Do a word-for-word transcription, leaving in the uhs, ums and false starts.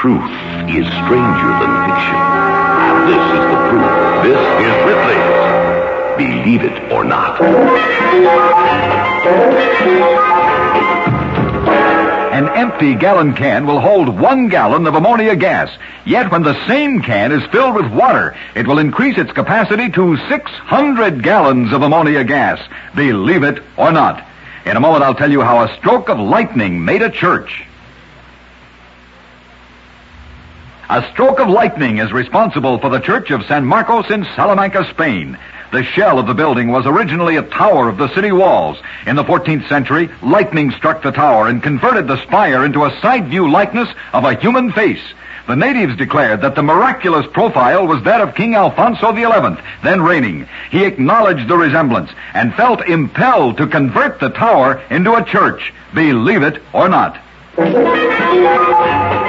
Truth is stranger than fiction. And this is the proof. This is Ripley's Believe It or Not. An empty gallon can will hold one gallon of ammonia gas. Yet when the same can is filled with water, it will increase its capacity to six hundred gallons of ammonia gas. Believe it or not. In a moment, I'll tell you how a stroke of lightning made a church. A stroke of lightning is responsible for the Church of San Marcos in Salamanca, Spain. The shell of the building was originally a tower of the city walls. In the fourteenth century, lightning struck the tower and converted the spire into a side view likeness of a human face. The natives declared that the miraculous profile was that of King Alfonso the eleventh, then reigning. He acknowledged the resemblance and felt impelled to convert the tower into a church. Believe it or not.